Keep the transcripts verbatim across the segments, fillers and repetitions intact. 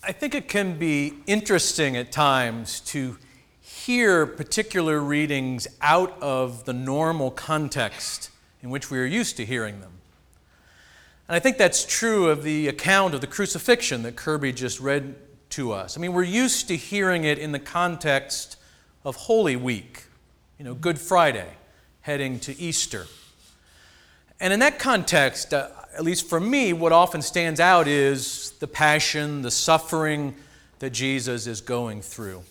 I think it can be interesting at times to hear particular readings out of the normal context in which we are used to hearing them. And I think that's true of the account of the crucifixion that Kirby just read to us. I mean, we're used to hearing it in the context of Holy Week, you know, Good Friday, heading to Easter. And in that context, uh, at least for me, what often stands out is the passion, the suffering that Jesus is going through.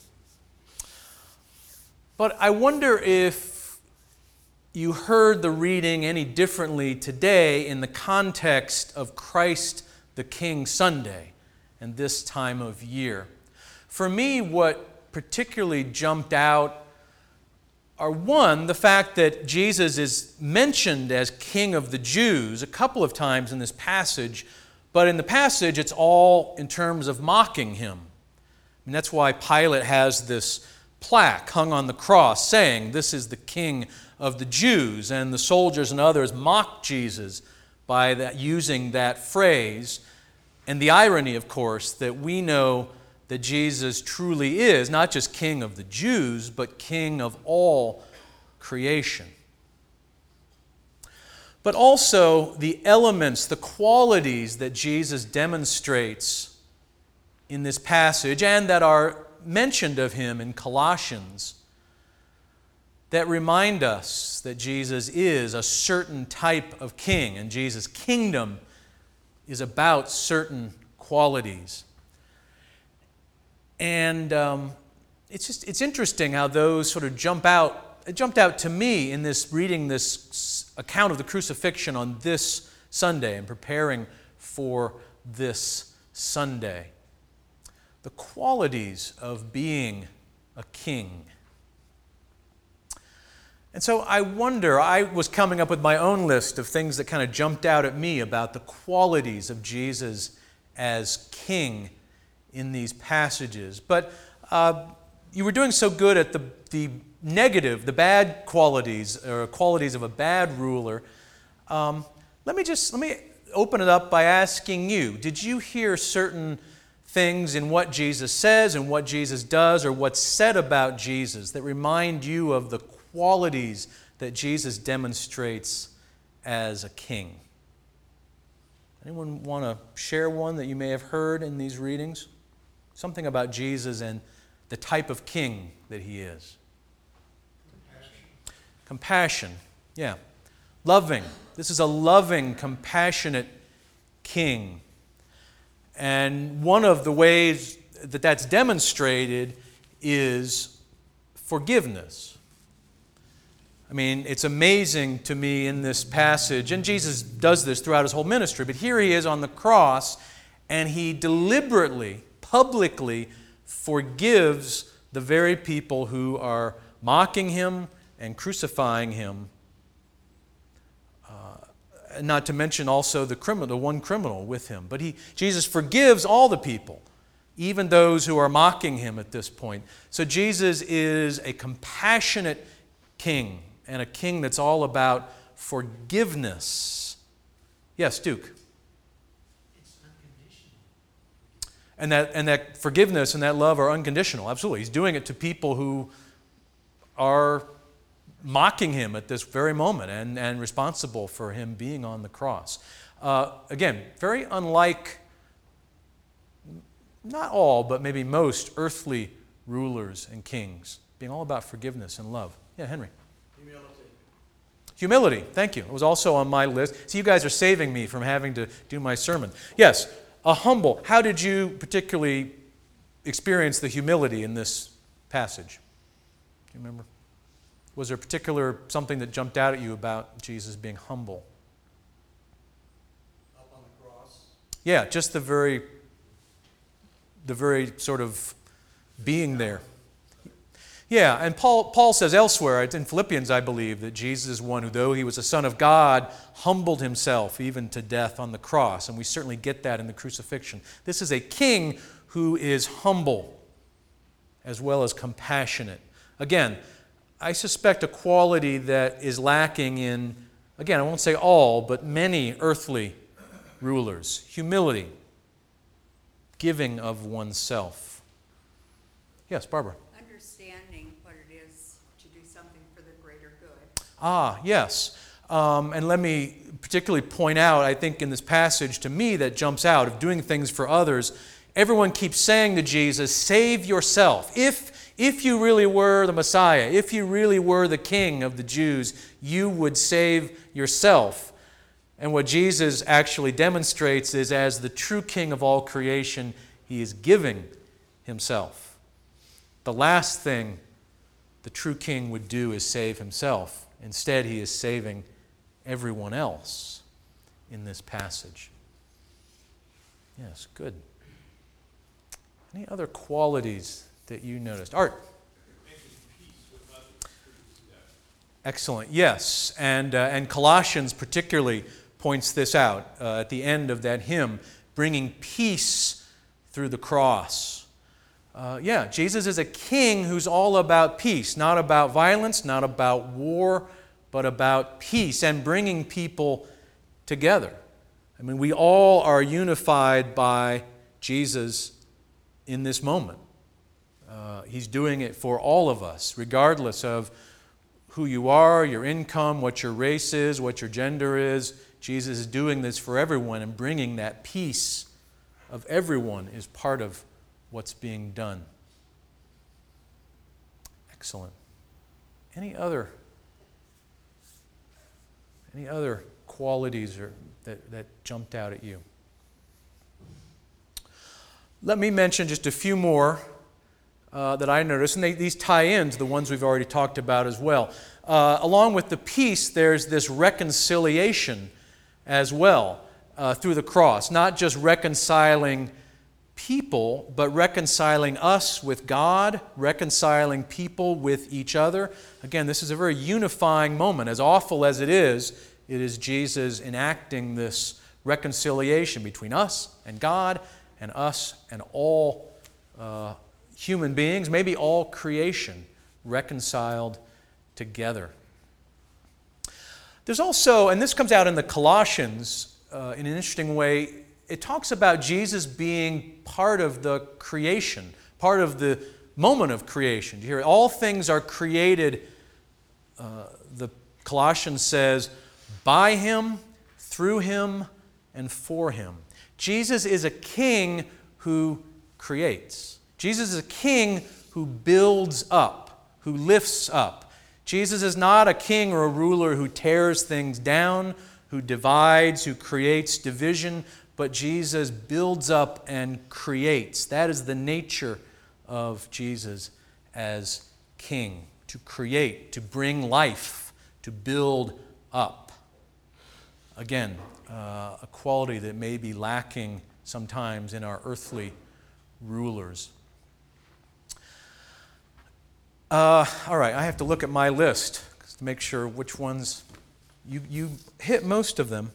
But I wonder if you heard the reading any differently today in the context of Christ the King Sunday and this time of year. For me, what particularly jumped out are, one, the fact that Jesus is mentioned as King of the Jews a couple of times in this passage, but in the passage it's all in terms of mocking him. And that's why Pilate has this plaque hung on the cross saying, "This is the King of the Jews," and the soldiers and others mock Jesus by that, using that phrase. And the irony, of course, that we know that Jesus truly is not just King of the Jews, but King of all creation. But also the elements, the qualities that Jesus demonstrates in this passage and that are mentioned of him in Colossians that remind us that Jesus is a certain type of king, and Jesus' kingdom is about certain qualities. And um, it's just it's interesting how those sort of jump out. It jumped out to me in this reading this account of the crucifixion on this Sunday and preparing for this Sunday. The qualities of being a king. And so I wonder, I was coming up with my own list of things that kind of jumped out at me about the qualities of Jesus as king in these passages. But uh, you were doing so good at the, the negative, the bad qualities, or qualities of a bad ruler. Um, let me just, let me open it up by asking you, did you hear certain things in what Jesus says and what Jesus does, or what's said about Jesus that remind you of the qualities that Jesus demonstrates as a king? Anyone want to share one that you may have heard in these readings? Something about Jesus and the type of king that he is. Compassion. Compassion, yeah. Loving. This is a loving, compassionate king. And one of the ways that that's demonstrated is forgiveness. I mean, it's amazing to me in this passage, and Jesus does this throughout his whole ministry, but here he is on the cross, and he deliberately, publicly forgives the very people who are mocking him and crucifying him. Uh, not to mention also the criminal, the one criminal with him. But he, Jesus forgives all the people, even those who are mocking him at this point. So Jesus is a compassionate king, and a king that's all about forgiveness. Yes, Duke. It's unconditional. And that and that forgiveness and that love are unconditional. Absolutely. He's doing it to people who are mocking him at this very moment and, and responsible for him being on the cross. Uh, again, very unlike, not all, but maybe most earthly rulers and kings, being all about forgiveness and love. Yeah, Henry. Humility. Humility, thank you. It was also on my list. See, you guys are saving me from having to do my sermon. Yes, a humble. How did you particularly experience the humility in this passage? Do you remember? Was there a particular something that jumped out at you about Jesus being humble? Up on the cross. Yeah, just the very, the very sort of being there. Yeah, and Paul, Paul says elsewhere, in Philippians, I believe, that Jesus is one who, though he was a son of God, humbled himself even to death on the cross. And we certainly get that in the crucifixion. This is a king who is humble as well as compassionate. Again, I suspect a quality that is lacking in, again, I won't say all, but many earthly rulers. Humility. giving of oneself. Yes, Barbara. Understanding what it is to do something for the greater good. Ah, yes. Um, and let me particularly point out, I think in this passage to me that jumps out of doing things for others, everyone keeps saying to Jesus, save yourself. If, if you really were the Messiah, if you really were the King of the Jews, you would save yourself. And what Jesus actually demonstrates is as the true King of all creation, he is giving himself. The last thing the true King would do is save himself. Instead, he is saving everyone else in this passage. Yes, good. Any other qualities that you noticed? Art? Excellent. Yes, and uh, and Colossians particularly points this out uh, at the end of that hymn, bringing peace through the cross. Uh, yeah, Jesus is a king who's all about peace, not about violence, not about war, but about peace and bringing people together. I mean, we all are unified by Jesus in this moment. Uh, he's doing it for all of us, regardless of who you are, your income, what your race is, what your gender is. Jesus is doing this for everyone, and bringing that peace of everyone is part of what's being done. Excellent. Any other, any other qualities or, that, that jumped out at you? Let me mention just a few more uh, that I noticed, and they, these tie into the ones we've already talked about as well. Uh, along with the peace, there's this reconciliation as well uh, through the cross. Not just reconciling people, but reconciling us with God, reconciling people with each other. Again, this is a very unifying moment. As awful as it is, it is Jesus enacting this reconciliation between us and God, and us and all uh, human beings, maybe all creation, reconciled together. There's also, and this comes out in the Colossians uh, in an interesting way, it talks about Jesus being part of the creation, part of the moment of creation. You hear, all things are created, uh, the Colossians says, by Him, through Him, and for Him. Jesus is a king who creates. Jesus is a king who builds up, who lifts up. Jesus is not a king or a ruler who tears things down, who divides, who creates division, but Jesus builds up and creates. That is the nature of Jesus as king, to create, to bring life, to build up. Again, uh, a quality that may be lacking sometimes in our earthly rulers. Uh, all right, I have to look at my list to make sure which ones you, you hit most of them.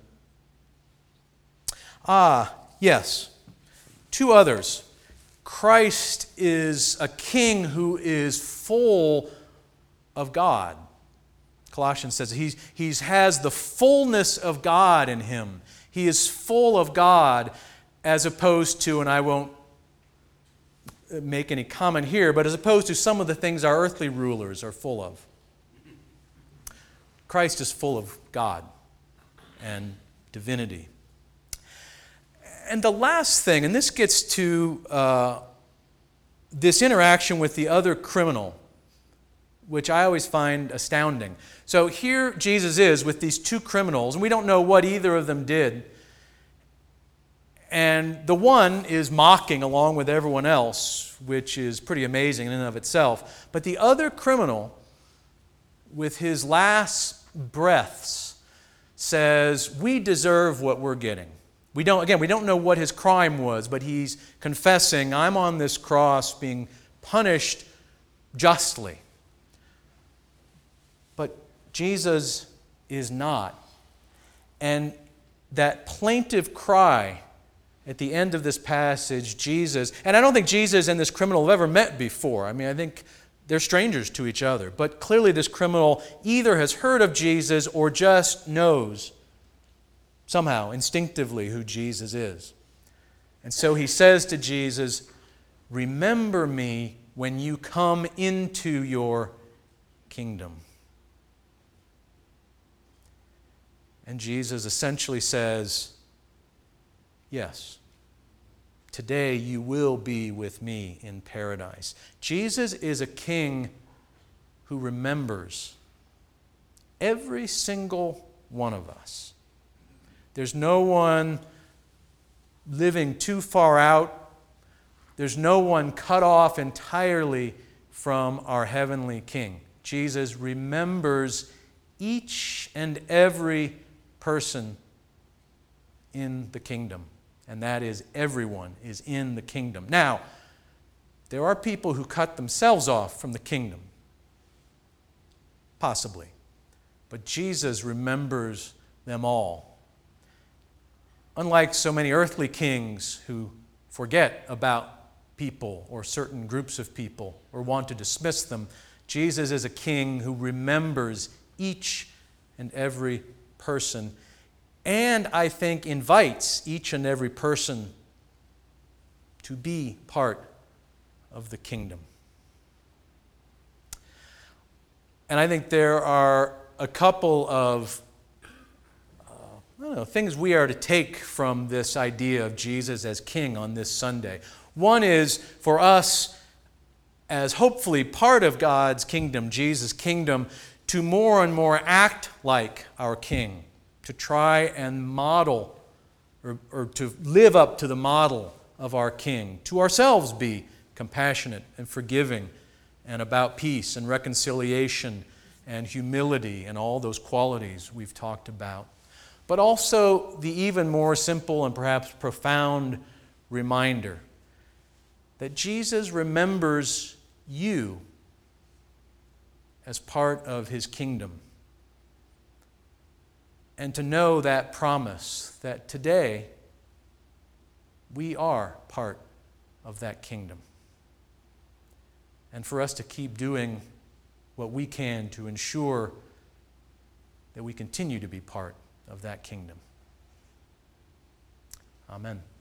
Ah, yes. Two others. Christ is a king who is full of God. Colossians says he he's has the fullness of God in him. He is full of God as opposed to, and I won't make any comment here, but as opposed to some of the things our earthly rulers are full of. Christ is full of God and divinity. And the last thing, and this gets to uh, this interaction with the other criminal, which I always find astounding. So here Jesus is with these two criminals, and we don't know what either of them did. And the one is mocking along with everyone else, which is pretty amazing in and of itself. But the other criminal, with his last breaths, says, we deserve what we're getting. We don't, again, we don't know what his crime was, but he's confessing, I'm on this cross being punished justly. But Jesus is not. And that plaintive cry at the end of this passage, Jesus, and I don't think Jesus and this criminal have ever met before. I mean, I think they're strangers to each other. But clearly this criminal either has heard of Jesus or just knows somehow, instinctively, who Jesus is. And so he says to Jesus, remember me when you come into your kingdom. And Jesus essentially says, yes, today you will be with me in paradise. Jesus is a king who remembers every single one of us. There's no one living too far out. There's no one cut off entirely from our heavenly King. Jesus remembers each and every person in the kingdom. And that is, everyone is in the kingdom. Now, there are people who cut themselves off from the kingdom. Possibly. But Jesus remembers them all. Unlike so many earthly kings who forget about people or certain groups of people or want to dismiss them, Jesus is a king who remembers each and every person, and I think invites each and every person to be part of the kingdom. And I think there are a couple of uh, I don't know, things we are to take from this idea of Jesus as king on this Sunday. One is for us, as hopefully part of God's kingdom, Jesus' kingdom, to more and more act like our king, to try and model or, or to live up to the model of our king, to ourselves be compassionate and forgiving and about peace and reconciliation and humility and all those qualities we've talked about. But also the even more simple and perhaps profound reminder that Jesus remembers you as part of his kingdom. And to know that promise that today we are part of that kingdom. And for us to keep doing what we can to ensure that we continue to be part of that kingdom. Amen.